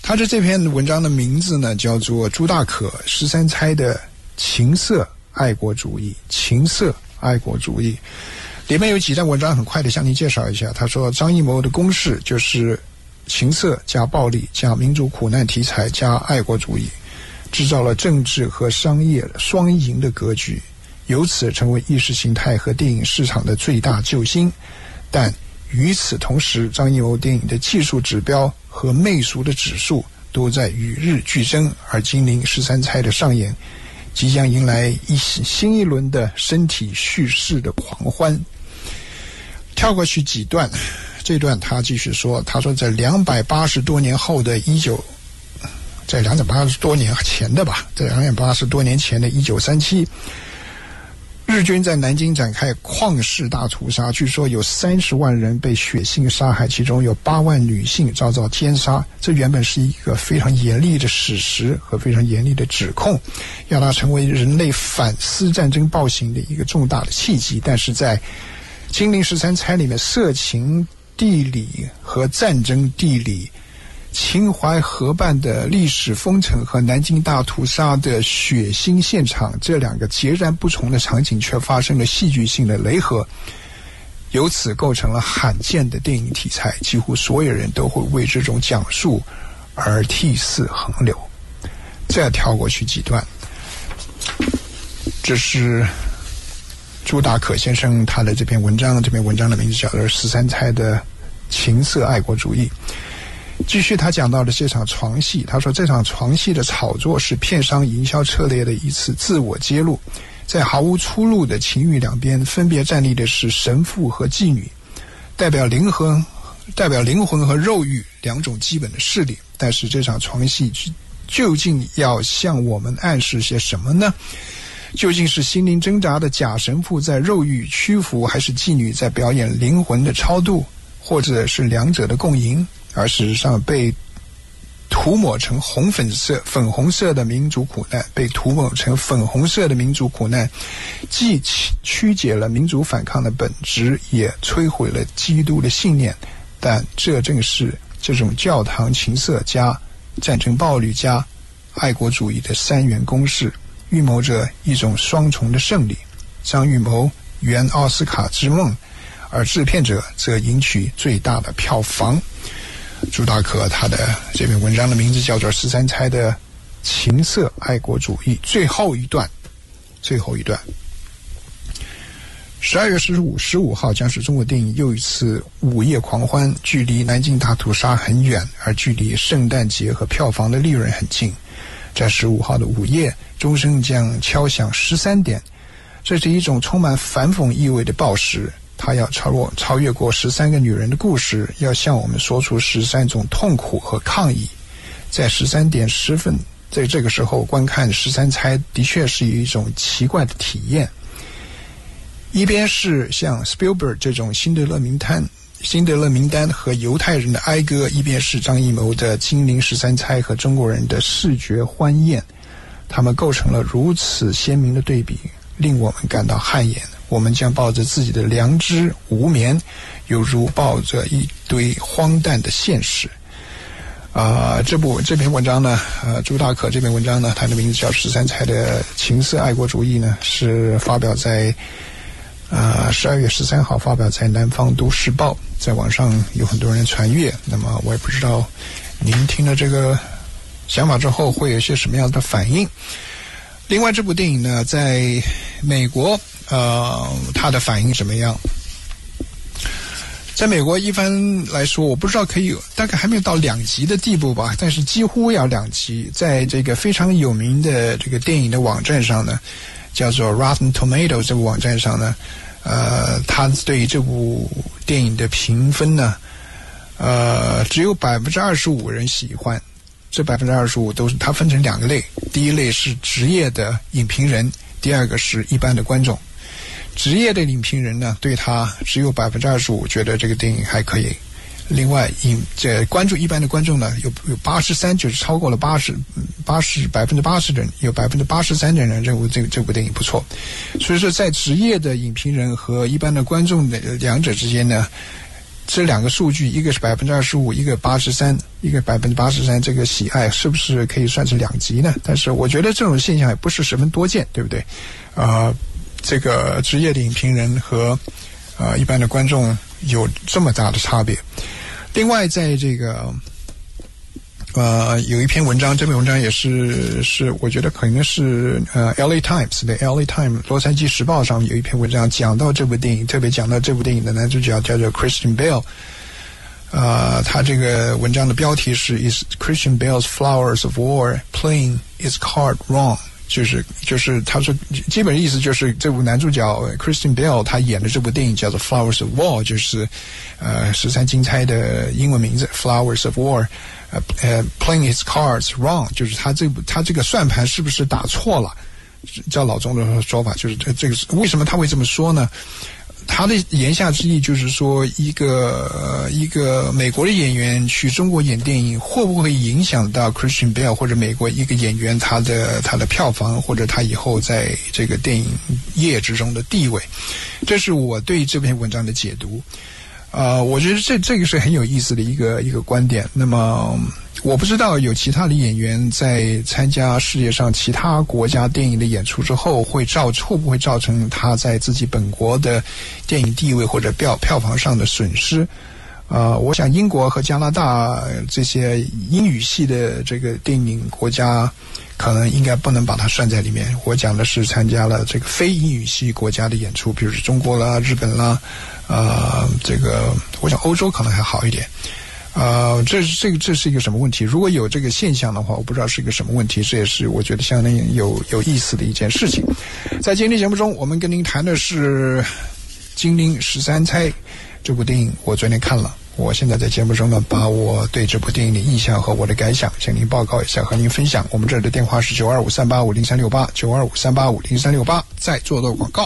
他的这篇文章的名字呢叫做朱大可十三钗的情色爱国主义。情色爱国主义里面有几段文章很快的向您介绍一下。他说张艺谋的公式就是情色加暴力加民族苦难题材加爱国主义，制造了政治和商业双赢的格局，由此成为意识形态和电影市场的最大救星。但与此同时，张艺谋电影的技术指标和媚俗的指数都在与日俱增，而金陵十三钗的上演即将迎来一新一轮的身体叙事的狂欢。跳过去几段，这段他继续说，他说在两百八十多年后的一九，在两百八十多年前的吧，在两百八十多年前的一九三七，日军在南京展开旷世大屠杀，据说有三十万人被血腥杀害，其中有八万女性遭到奸杀。这原本是一个非常严厉的史实和非常严厉的指控，要它成为人类反思战争暴行的一个重大的契机。但是在金陵十三钗里面，色情地理和战争地理、秦淮河畔的历史风尘和南京大屠杀的血腥现场，这两个截然不同的场景却发生了戏剧性的雷合，由此构成了罕见的电影题材，几乎所有人都会为这种讲述而涕泗横流。再跳过去几段，这是朱大可先生他的这篇文章，这篇文章的名字叫做《十三钗的情色爱国主义》。继续他讲到了这场床戏，他说这场床戏的炒作是片商营销策略的一次自我揭露，在毫无出路的情欲两边分别站立的是神父和妓女，代表灵魂代表灵魂和肉欲两种基本的势力。但是这场床戏究竟要向我们暗示些什么呢？究竟是心灵挣扎的假神父在肉欲屈服，还是妓女在表演灵魂的超度，或者是两者的共赢？而事实上被涂抹成红粉色粉红色的民族苦难，被涂抹成粉红色的民族苦难既曲解了民族反抗的本质，也摧毁了基督的信念。但这正是这种教堂情色加战争暴力加爱国主义的三元公式，预谋着一种双重的胜利。张艺谋圆奥斯卡之梦，而制片者则赢取最大的票房。朱大可他的这篇文章的名字叫做《十三钗的情色爱国主义》。最后一段，最后一段，十二月十五十五号将是中国电影又一次午夜狂欢，距离南京大屠杀很远，而距离圣诞节和票房的利润很近。在十五号的午夜，钟声将敲响十三点，这是一种充满反讽意味的报时。他要超过超越过十三个女人的故事，要向我们说出十三种痛苦和抗议。在十三点十分，在这个时候观看十三钗的确是有一种奇怪的体验。一边是像 Spielberg 这种辛德勒名单辛德勒名单和犹太人的哀歌，一边是张艺谋的金陵十三钗和中国人的视觉欢宴，他们构成了如此鲜明的对比，令我们感到汗颜。我们将抱着自己的良知无眠，犹如抱着一堆荒诞的现实。啊、呃，这部这篇文章呢，呃，朱大可这篇文章呢，它的名字叫《十三钗的情色爱国主义》呢，是发表在呃十二月十三号发表在南方都市报，在网上有很多人传阅。那么我也不知道您听了这个想法之后会有些什么样的反应。另外，这部电影呢，在美国。呃，他的反应怎么样？在美国一般来说，我不知道可以有大概还没有到两集的地步吧，但是几乎要两集。在这个非常有名的这个电影的网站上呢，叫做 Rotten Tomatoes 这个网站上呢，呃，他对于这部电影的评分呢，呃，只有百分之二十五人喜欢。这百分之二十五都是它分成两个类，第一类是职业的影评人，第二个是一般的观众。职业的影评人呢，对他只有百分之二十五觉得这个电影还可以。另外，影这关注一般的观众呢，有有八十三，就是超过了八十八十百分之八十的人，有百分之八十三的人认为这这部电影不错。所以说，在职业的影评人和一般的观众的两者之间呢， 这两个数据，一个是百分之二十五，一个八十三，一个百分之八十三，这个喜爱是不是可以算成两极呢？但是我觉得这种现象也不是十分多见，对不对？呃，这个职业的影评人和呃一般的观众有这么大的差别。另外，在这个呃有一篇文章，这篇文章也是是我觉得可能是呃 L A Times 的 L A Times 洛杉矶时报上有一篇文章讲到这部电影，特别讲到这部电影的男主角叫做 Christian Bale。呃，他这个文章的标题是 Is Christian Bale's Flowers of War Playing His Card Wrong？ 就是就是他说基本意思就是这部男主角 Christian Bale 他演的这部电影叫做 Flowers of War， 就是呃十三金钗的英文名字 Flowers of War， 呃呃 Playing his cards wrong， 就是他这部他这个算盘是不是打错了？照老钟的说法，就是这个为什么他会这么说呢？他的言下之意就是说，一个、呃、一个美国的演员去中国演电影，会不会影响到 Christian Bale 或者美国一个演员他的他的票房，或者他以后在这个电影业之中的地位？这是我对这篇文章的解读。呃，我觉得这这个是很有意思的一个一个观点。那么我不知道有其他的演员在参加世界上其他国家电影的演出之后，会造会不会造成他在自己本国的电影地位或者票票房上的损失？呃，我想英国和加拿大这些英语系的这个电影国家，可能应该不能把它算在里面。我讲的是参加了这个非英语系国家的演出，比如是中国啦、日本啦，呃，这个我想欧洲可能还好一点。呃，这这个这是一个什么问题？如果有这个现象的话，我不知道是一个什么问题。这也是我觉得相当有有意思的一件事情。在今天节目中，我们跟您谈的是《金陵十三钗》这部电影，我昨天看了。我现在在节目中呢，把我对这部电影的印象和我的感想向您报告一下，和您分享。我们这儿的电话是九二五三八五零三六八，九二五三八五零三六八，再做做广告。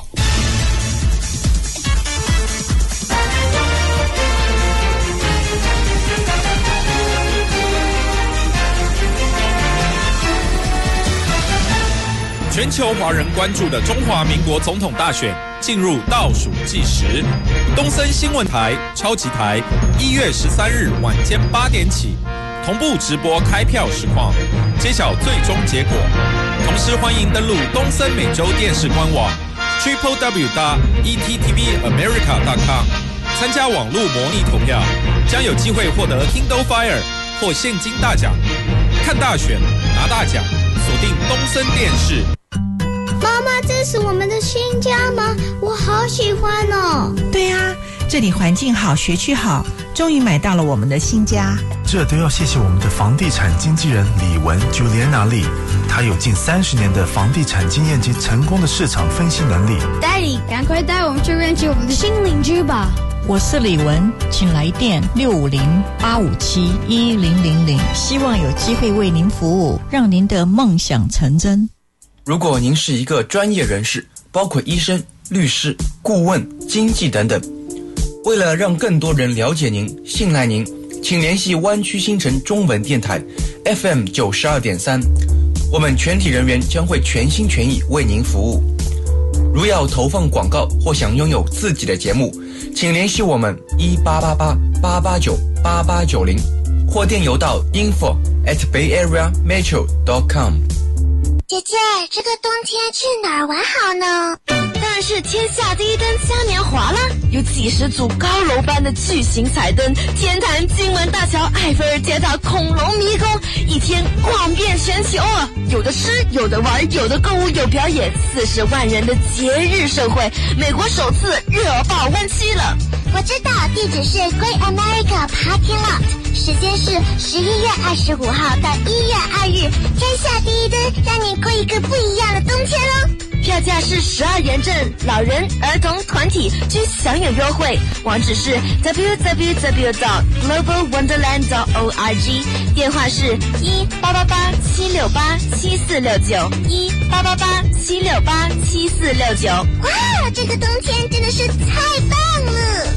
全球华人关注的中华民国总统大选进入倒数计时，东森新闻台、超级台一月十三日晚间八点起同步直播开票实况，揭晓最终结果。同时欢迎登录东森美洲电视官网 triple w 点 e t t v america 点 com 参加网络模拟投票，将有机会获得 Kindle Fire 或现金大奖。看大选拿大奖，锁定东森电视。 妈妈，这是我们的新家吗？我好喜欢哦。 对啊，这里环境好，学区好，终于买到了我们的新家。 这都要谢谢我们的房地产经纪人李文 Juliana Lee， 她有近三十年的房地产经验及成功的市场分析能力。 Daddy， 赶快带我们去认识我们的新邻居吧。 我是李文，请来电六五零八五七一零零零，希望有机会为您服务，让您的梦想成真。 如果您是一个专业人士，包括医生、律师、顾问、经纪等等，为了让更多人了解您、信赖您，请联系湾区新城中文电台 F M 九十二点三，我们全体人员将会全心全意为您服务。如要投放广告或想拥有自己的节目，请联系我们一八八八八八九八八九零，或电邮到 info at bay area metro dot com。 姐姐，这个冬天去哪儿玩好呢？ 当然是天下第一灯嘉年华啦！有几十组高楼般的巨型彩灯，天坛、金门大桥、埃菲尔铁塔、恐龙迷宫，一天逛遍全球啊！有的吃，有的玩，有的购物，有表演，四十万人的节日盛会，美国首次热爆湾区了。 我知道，地址是 Great America Parking Lot， 时间是十一月二十五号到一月二日，天下第一灯，让你过一个不一样的冬天哦。 票价是十二元正，老人、儿童、团体均享有优惠。网址是 w w w dot global wonderland dot org， 电话是一八八八七六八七四六九一八八八七六八七四六九。 哇，这个冬天真的是太棒了！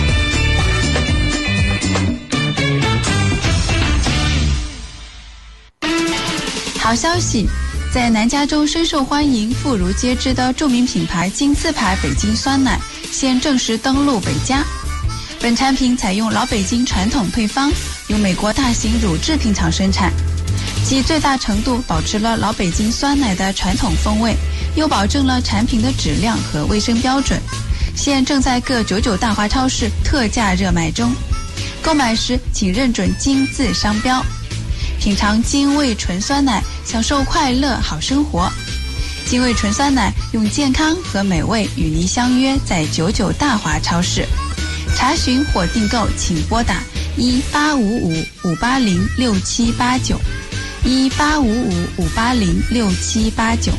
好消息，在南加州深受欢迎、妇孺皆知的著名品牌金字牌北京酸奶现正式登陆北加。 本产品采用老北京传统配方，由美国大型乳制品厂生产，其最大程度保持了老北京酸奶的传统风味，又保证了产品的质量和卫生标准。现正在各九九大华超市特价热卖中，购买时请认准金字商标。品尝金味纯酸奶，享受快乐好生活。金味纯酸奶用健康和美味与您相约在九九大华超市。查询或订购请拨打一八五五五八零六七八九一八五五五八零六七八九。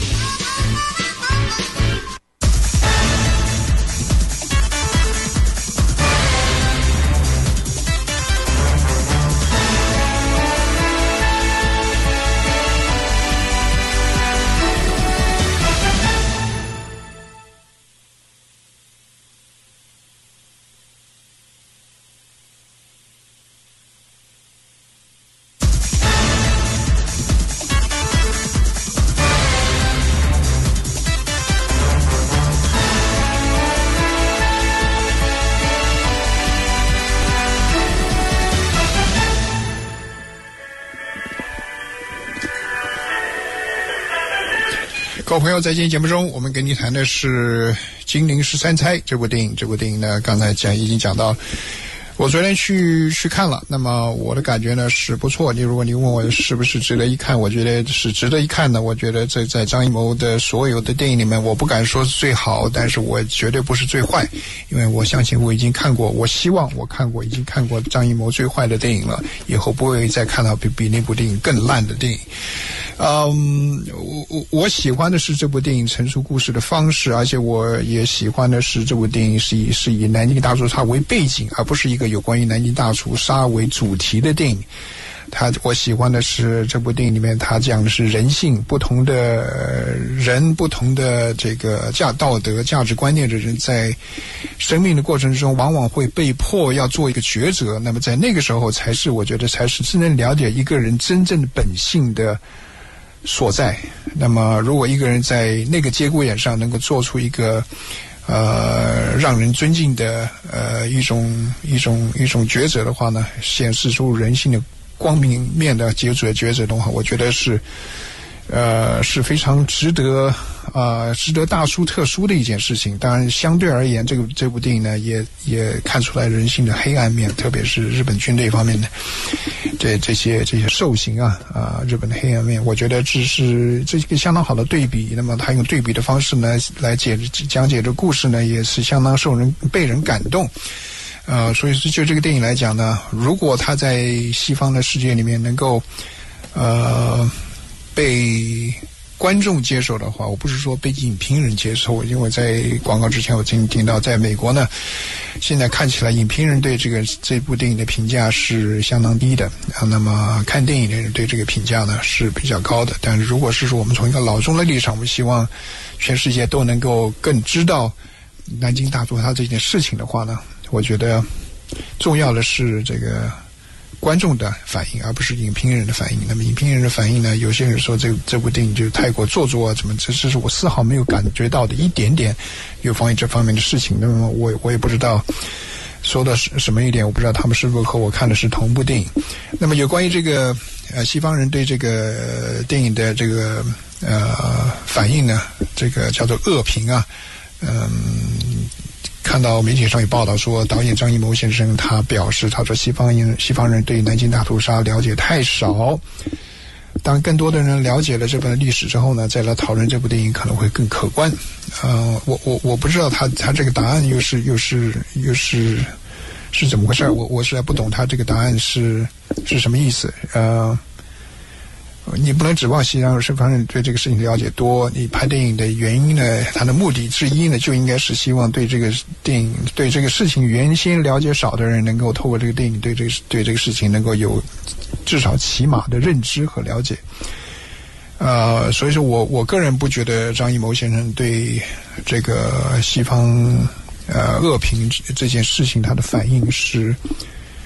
各位朋友，在今天节目中，我们跟你谈的是《金陵十三钗》这部电影。这部电影呢，刚才讲已经讲到，我昨天去去看了，那么我的感觉呢是不错。你如果你问我是不是值得一看，我觉得是值得一看的。我觉得这在张艺谋的所有的电影里面，我不敢说是最好，但是我绝对不是最坏，因为我相信我已经看过，我希望我看过已经看过张艺谋最坏的电影了，以后不会再看到比比那部电影更烂的电影。嗯，我我我喜欢的是这部电影陈述故事的方式，而且我也喜欢的是这部电影是以是以南京大屠杀为背景，而不是一个有关于南京大屠杀为主题的电影。他我喜欢的是这部电影里面，他讲的是人性，不同的人，不同的这个价道德价值观念的人，在生命的过程中，往往会被迫要做一个抉择。那么在那个时候，才是我觉得才是真正了解一个人真正的本性的所在。那么如果一个人在那个节骨眼上能够做出一个呃让人尊敬的呃一种一种一种抉择的话呢，显示出人性的光明面的抉择抉择的话，我觉得是呃是非常值得啊、呃、值得大书特书的一件事情。当然相对而言，这个这部电影呢也也看出来人性的黑暗面，特别是日本军队方面的这这些这些兽行啊啊、呃、日本的黑暗面，我觉得这是这是一个相当好的对比。那么他用对比的方式呢来解讲解这故事呢，也是相当受人被人感动。呃，所以就这个电影来讲呢，如果他在西方的世界里面能够呃被观众接受的话，我不是说被影评人接受，因为在广告之前我听听到，在美国呢，现在看起来影评人对这个这部电影的评价是相当低的啊。那么看电影的人对这个评价呢是比较高的。但是如果是说我们从一个老中的立场，我们希望全世界都能够更知道南京大屠杀这件事情的话呢，我觉得重要的是这个观众的反应，而不是影评人的反应。那么影评人的反应呢，有些人说这这部电影就太过做作啊，怎么这这是我丝毫没有感觉到的一点点有关于这方面的事情。那么我我也不知道说的是什么一点，我不知道他们是否和我看的是同一部电影。那么有关于这个呃西方人对这个电影的这个呃反应呢，这个叫做恶评啊，嗯。看到媒体上有报道说，导演张艺谋先生他表示，他说西方人西方人对南京大屠杀了解太少。当更多的人了解了这段历史之后呢，再来讨论这部电影可能会更可观。呃，我我我不知道他他这个答案又是又是又是是怎么回事，我我实在不懂他这个答案是是什么意思。呃。你不能指望西方西方人对这个事情了解多。你拍电影的原因呢，它的目的之一呢，就应该是希望对这个电影、对这个事情原先了解少的人，能够透过这个电影对这个对这个事情能够有至少起码的认知和了解。呃，所以说我我个人不觉得张艺谋先生对这个西方呃恶评这件事情他的反应是。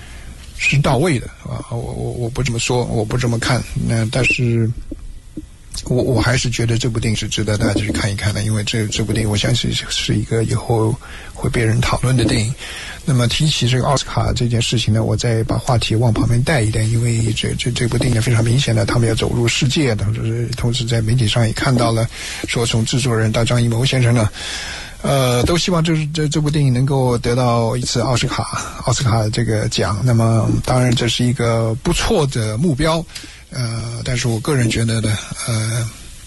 是到位的啊！我我我不这么说，我不这么看。那但是， 我我还是觉得这部电影是值得大家去看一看的，因为这这部电影我相信是一个以后会被人讨论的电影。那么提起这个奥斯卡这件事情呢，我再把话题往旁边带一点，因为这这这部电影非常明显的，他们要走入世界，同时同时在媒体上也看到了，说从制作人到张艺谋先生呢，呃，都希望这这这部电影能够得到一次奥斯卡奥斯卡这个奖。那么当然这是一个不错的目标，呃，但是我个人觉得呢，呃，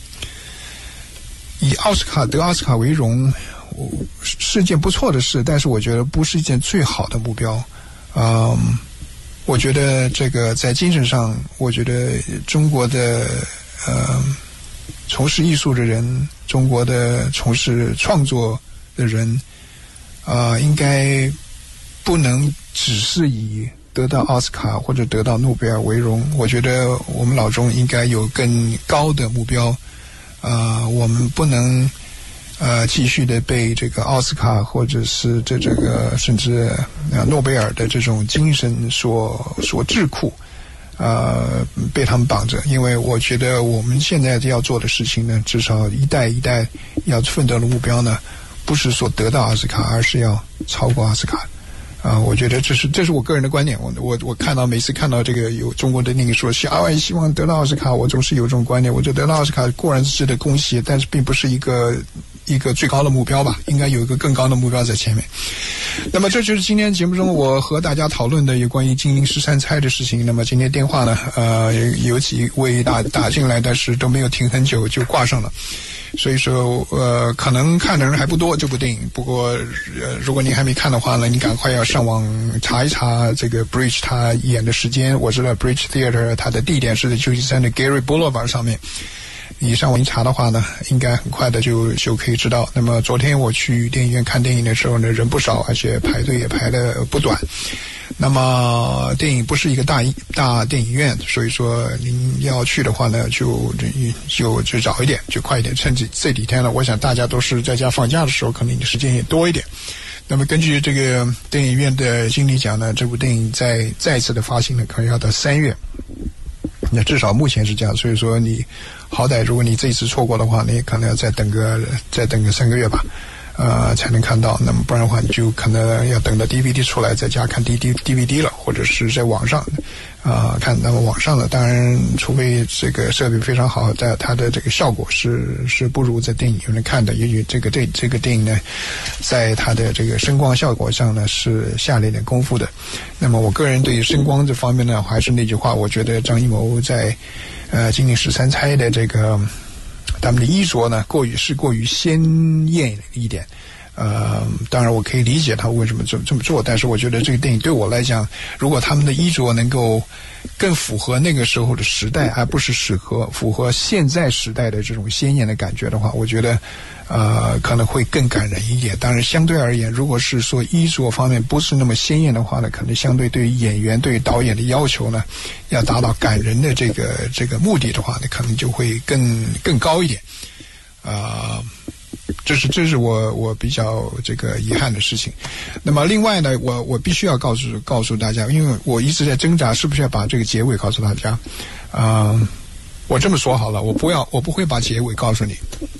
以奥斯卡得奥斯卡为荣是件不错的事，但是我觉得不是一件最好的目标。嗯，我觉得这个在精神上，我觉得中国的呃从事艺术的人，中国的从事创作的人，啊、呃，应该不能只是以得到奥斯卡或者得到诺贝尔为荣。我觉得我们老中应该有更高的目标，啊、呃，我们不能。呃，继续的被这个奥斯卡或者是这这个甚至呃诺贝尔的这种精神所所桎梏，呃，被他们绑着。因为我觉得我们现在要做的事情呢，至少一代一代要奋斗的目标呢，不是说得到奥斯卡，而是要超过奥斯卡。啊、呃，我觉得这是这是我个人的观点。我我我看到每次看到这个有中国的那个说小爱希望得到奥斯卡，我总是有这种观点。我觉得得到奥斯卡固然是值得恭喜，但是并不是一个一个最高的目标吧，应该有一个更高的目标在前面。那么这就是今天节目中我和大家讨论的有关于金陵十三钗的事情。那么今天电话呢，呃，有几位打打进来，但是都没有停很久就挂上了。所以说，呃，可能看的人还不多这部电影。不过，呃，如果您还没看的话呢，你赶快要上网查一查这个 Bridge 他演的时间。我知道 Bridge Theater 它的地点是在旧金山的 Gary Boulevard 上面。你上网一查的话呢，应该很快的就就可以知道。那么昨天我去电影院看电影的时候呢，人不少，而且排队也排得不短。那么电影不是一个大大电影院，所以说您要去的话呢，就就就早一点，就快一点。趁这这几天呢，我想大家都是在家放假的时候，可能你时间也多一点。那么根据这个电影院的经理讲呢，这部电影在再次的发行呢，可能要到三月。那至少目前是这样，所以说你好歹如果你这一次错过的话，你可能要再等个再等个三个月吧，呃，才能看到。那么不然的话，你就可能要等到 D V D 出来，在家看 D D D V D 了，或者是在网上啊、呃、看。那么网上的当然，除非这个设备非常好，在它的这个效果是是不如在电影院看的。也许这个这这个电影呢，在它的这个声光效果上呢是下了一点功夫的。那么我个人对声光这方面呢，还是那句话，我觉得张艺谋在呃金陵十三钗的这个他们的衣着呢，过于是过于鲜艳一点。呃，当然我可以理解他为什么这么这么做，但是我觉得这个电影对我来讲，如果他们的衣着能够更符合那个时候的时代，而不是适合符合现在时代的这种鲜艳的感觉的话，我觉得呃可能会更感人一点。当然相对而言，如果是说衣着方面不是那么鲜艳的话呢，可能相对对于演员对于导演的要求呢，要达到感人的这个这个目的的话呢，可能就会更更高一点。呃这是这是我我比较这个遗憾的事情。那么另外呢，我我必须要告诉告诉大家，因为我一直在挣扎是不是要把这个结尾告诉大家。啊、呃，我这么说好了，我不要我不会把结尾告诉你，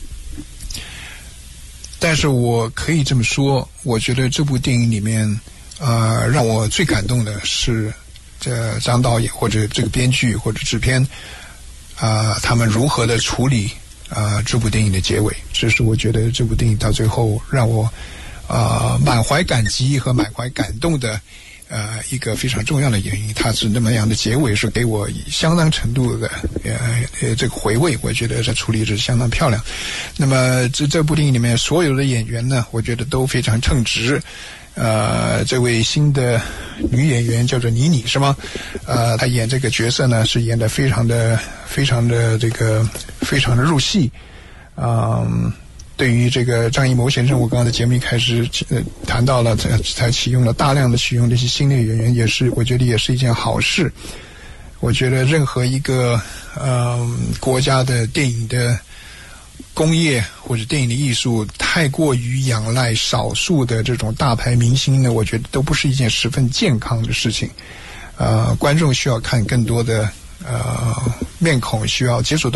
但是我可以这么说，我觉得这部电影里面啊、呃，让我最感动的是这张导演或者这个编剧或者制片啊、呃，他们如何的处理啊、呃，这部电影的结尾，这是我觉得这部电影到最后让我啊、呃、满怀感激和满怀感动的呃一个非常重要的原因。它是那么样的结尾，是给我相当程度的呃呃这个回味，我觉得这处理是相当漂亮。那么这这部电影里面所有的演员呢，我觉得都非常称职。呃，这位新的女演员叫做倪妮是吗？呃，她演这个角色呢，是演得非常的、非常的这个、非常的入戏。嗯，对于这个张艺谋先生，我刚刚在节目一开始呃谈到了，才才启用了大量的启用这些新的演员，也是我觉得也是一件好事。我觉得任何一个呃国家的电影的工业或者电影的艺术太过于仰赖少数的这种大牌明星呢，我觉得都不是一件十分健康的事情。呃，观众需要看更多的呃面孔，需要接触到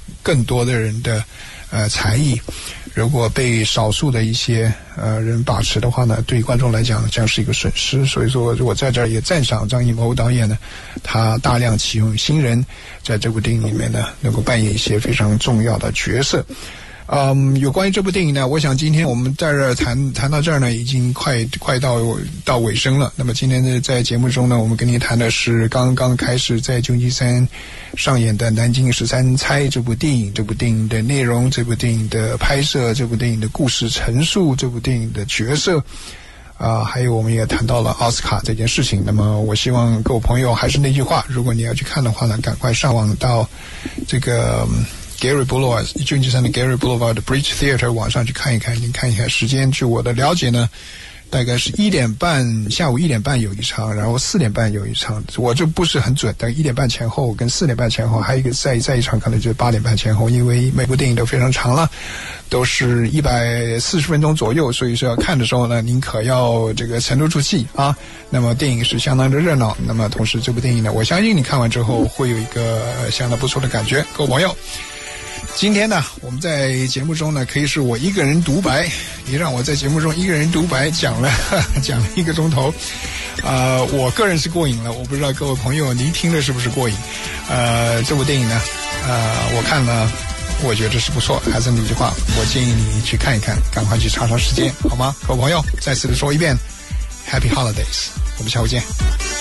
更多的人的呃才艺，如果被少数的一些呃人把持的话呢，对观众来讲将是一个损失。所以说我在这儿也赞赏张艺谋导演呢，他大量启用新人，在这部电影里面呢能够扮演一些非常重要的角色。嗯，有关于这部电影呢，我想今天我们在这儿谈谈到这儿呢，已经快快到到尾声了。那么今天呢，在节目中呢，我们跟您谈的是刚刚开始在旧金山上演的《南京十三钗》这部电影，这部电影的内容，这部电影的拍摄，这部电影的故事陈述，这部电影的角色。啊、呃，还有我们也谈到了奥斯卡这件事情。那么我希望各位朋友还是那句话，如果你要去看的话呢，赶快上网到这个Gary Boulevard 旧金山的 Gary Boulevard 的 Bridge Theater 网上去看一看，您看一下时间。据我的了解呢，大概是一点半，下午一点半有一场，然后四点半有一场。我这不是很准，但一点半前后跟四点半前后，还有一个再再一场可能就是八点半前后，因为每部电影都非常长了，都是一百四十分钟左右，所以说要看的时候呢，您可要这个沉得住气啊。那么电影是相当的热闹，那么同时这部电影呢，我相信你看完之后会有一个相当不错的感觉，各位朋友。今天呢，我们在节目中呢，可以是我一个人独白，你让我在节目中一个人独白讲了呵呵讲了一个钟头，呃，我个人是过瘾了，我不知道各位朋友您听了是不是过瘾？呃，这部电影呢，呃，我看了，我觉得是不错，还是那句话，我建议你去看一看，赶快去查查时间，好吗？各位朋友，再次的说一遍 ，Happy Holidays， 我们下回见。